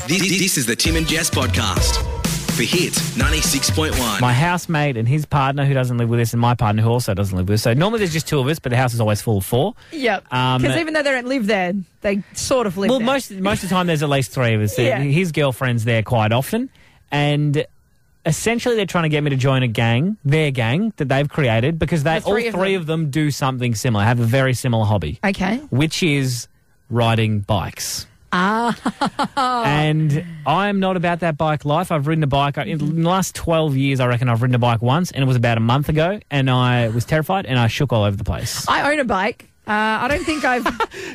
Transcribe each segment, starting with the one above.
This is the Tim and Jess podcast for Hit 96.1. My housemate and his partner who doesn't live with us and my partner who also doesn't live with us. So normally there's just two of us, but the house is always full of four. Yep. Because even though they don't live there, they sort of live there. Well, most of the time there's at least three of us. Yeah. His girlfriend's there quite often. And essentially they're trying to get me to join a gang, their gang, that they've created because all three of them do something similar, have a very similar hobby. Okay. Which is riding bikes. And I'm not about that bike life. I've ridden a bike. In the last 12 years, I reckon I've ridden a bike once, and it was about a month ago, and I was terrified, and I shook all over the place. I own a bike. I don't think I've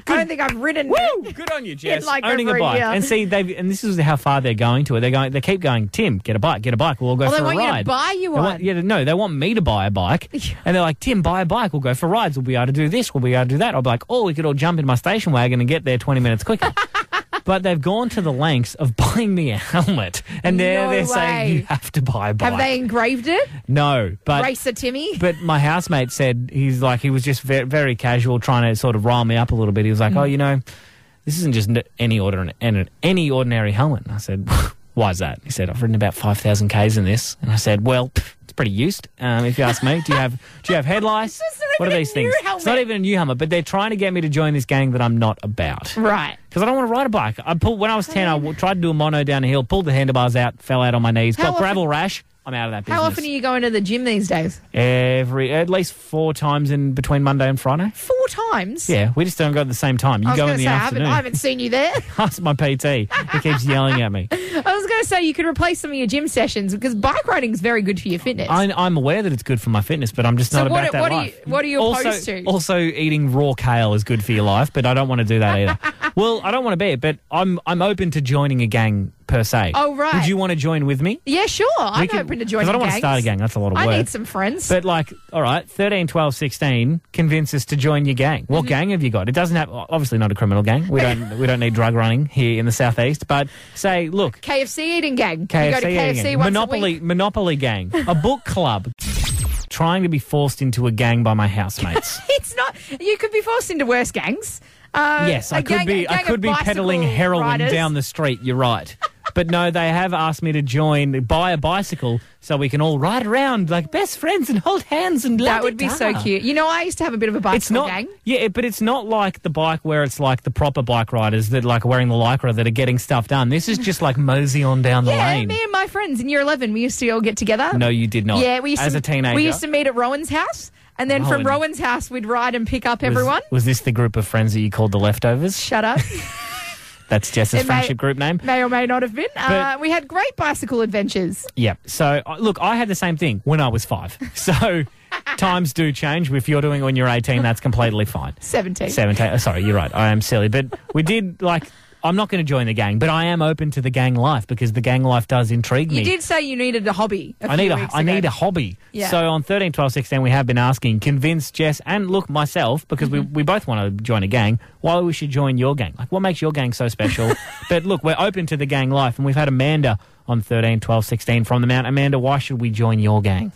ridden. Woo! Good on you, Jess. Like owning a over a bike. year. And see, and this is how far they're going to it. They keep going, Tim, get a bike. We'll all go for a ride. They want you to buy you one. They want me to buy a bike. And they're like, Tim, buy a bike. We'll go for rides. We'll be able to do this. We'll be able to do that. I'll be like, we could all jump in my station wagon and get there 20 minutes quicker. But they've gone to the lengths of buying me a helmet. And they're saying you have to buy a bike. Have they engraved it? No. But Racer Timmy? But my housemate said he was just very, very casual, trying to sort of rile me up a little bit. He was like, this isn't just any ordinary helmet. And I said, why is that? He said, I've ridden about 5,000 Ks in this. And I said, well, it's pretty used, if you ask me. Do you have headlights? What are these things? It's not even a new helmet, but they're trying to get me to join this gang that I'm not about. Right. Because I don't want to ride a bike. When I was 10, I tried to do a mono down a hill, pulled the handlebars out, fell out on my knees, got gravel rash. I'm out of that business. How often are you going to the gym these days? At least 4 times in between Monday and Friday. 4 times? Yeah, we just don't go at the same time. You go in the afternoon. I haven't seen you there. Ask my PT. He keeps yelling at me. I was going to say you could replace some of your gym sessions because bike riding is very good for your fitness. I'm aware that it's good for my fitness, but I'm just not about that life. What are you opposed to? Also, eating raw kale is good for your life, but I don't want to do that either. Well, I don't want to be it, but I'm open to joining a gang per se. Oh, right. Would you want to join with me? Yeah, sure. I'm open to joining gangs. Because I don't want to start a gang. That's a lot of work. I need some friends. But all right, 13, 12, 16, convince us to join your gang. What gang have you got? It doesn't have, obviously not a criminal gang. We don't need drug running here in the southeast. But say, look. KFC eating gang. KFC you go to KFC eating once a week. Monopoly gang. A book club. Trying to be forced into a gang by my housemates. It's not. You could be forced into worse gangs. Yes, I could be peddling heroin down the street. You're right. But no, they have asked me to buy a bicycle so we can all ride around like best friends and hold hands and that would be so cute. You know, I used to have a bit of a bicycle gang. Yeah, but it's not like the bike where it's like the proper bike riders that like wearing the Lycra that are getting stuff done. This is just like mosey on down the lane. Yeah, me and my friends in year 11, we used to all get together. No, you did not. Yeah, as a teenager. We used to meet at Rowan's house. And then from Rowan's house, we'd ride and pick up everyone. Was this the group of friends that you called the Leftovers? Shut up. That's Jess's friendship group name. May or may not have been. We had great bicycle adventures. Yeah. So, look, I had the same thing when I was 5. So, times do change. If you're doing it when you're 18, that's completely fine. 17. Sorry, you're right. I am silly. But we did, I'm not going to join the gang, but I am open to the gang life because the gang life does intrigue me. You did say you needed a hobby. I need a hobby. Yeah. So on 13, 12, 16, we have been asking, convince Jess and look myself, because we both want to join a gang, why we should join your gang. Like, what makes your gang so special? But look, we're open to the gang life, and we've had Amanda on 13, 12, 16 from the Mount. Amanda, why should we join your gang?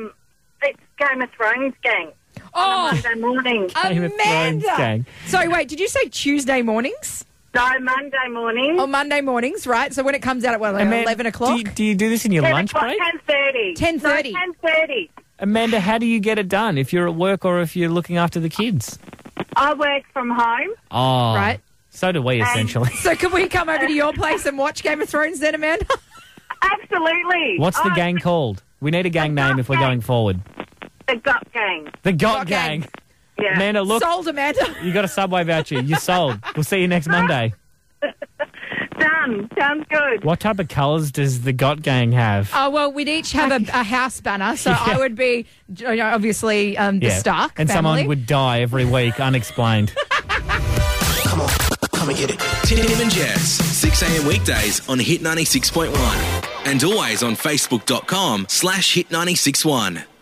It's Game of Thrones gang. Oh, Monday morning. Game of Thrones gang. Sorry, wait, did you say Tuesday mornings? No, Monday morning. Oh, Monday mornings, right? So when it comes out at 11 o'clock? Do you do this in your lunch break? 10:30. 10:30. No, 10:30. Amanda, how do you get it done if you're at work or if you're looking after the kids? I work from home. Oh, right. So do we, essentially. So can we come over to your place and watch Game of Thrones then, Amanda? Absolutely. What's the gang called? We need a gang name if we're going forward. The Gut Gang. The Got Gang. Yeah. Amanda, look. Sold, Amanda. You got a Subway voucher. You're sold. We'll see you next Monday. Done. Sounds good. What type of colours does the Got Gang have? Oh, well, we'd each have a house banner. So I would be, obviously, the Stark and family. Someone would die every week, unexplained. Come on, come and get it. Tim and Jess, 6 a.m. weekdays on Hit 96.1 and always on Facebook.com/Hit 96.1.